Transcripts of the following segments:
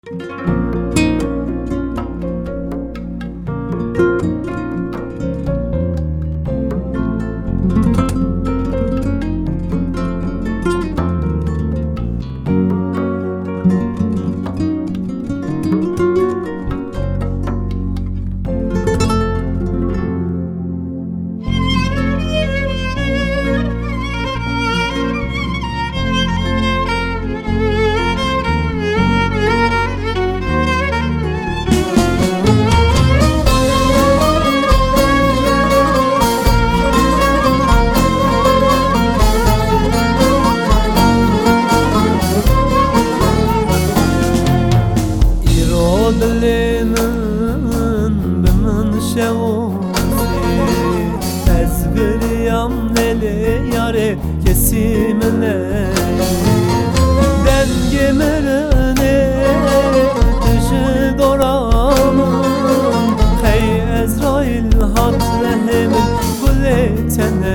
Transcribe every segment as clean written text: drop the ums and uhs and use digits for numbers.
Dilimin bimin şevzi ezberiyam neli yare kesimine dengimirini dışı doramın hey Ezrail hat rehimin gulletene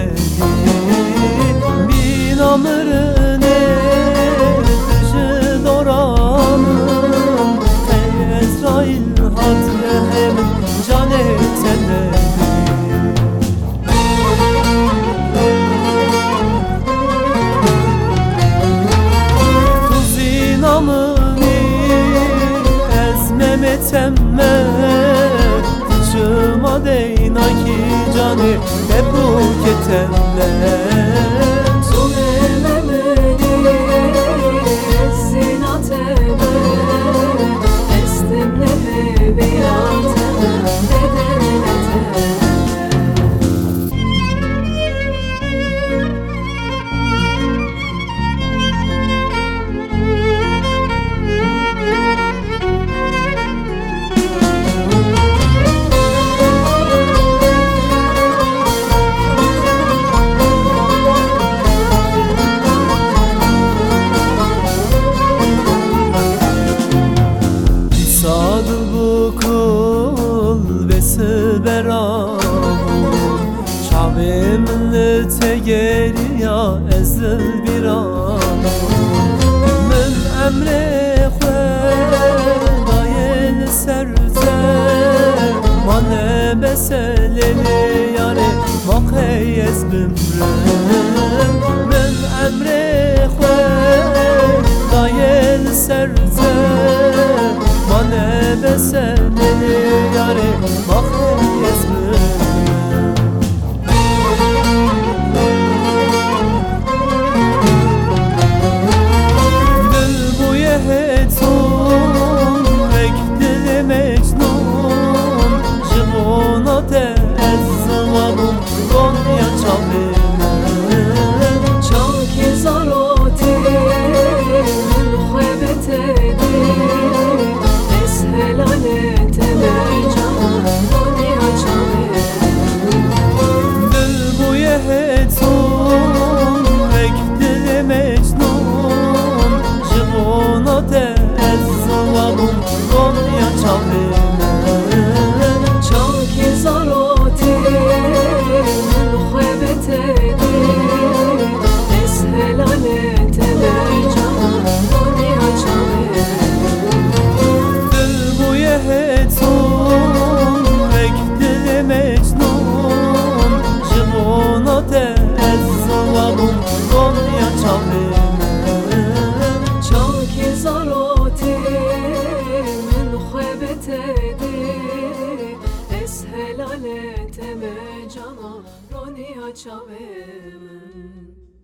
bin amrını dışı doramın Ezrail hatrehem can etene Tuzi namını ezmemet emme Çıma deyna ki canı tebruk etenle Çavimli tegeri ya ezil bir an Min emre khwedayel serze Mane beseleli yare maqeyez bimrim Min emre khwedayel serze Mane beseleli yare maqeyez bimrim Helalete me cana roni açavem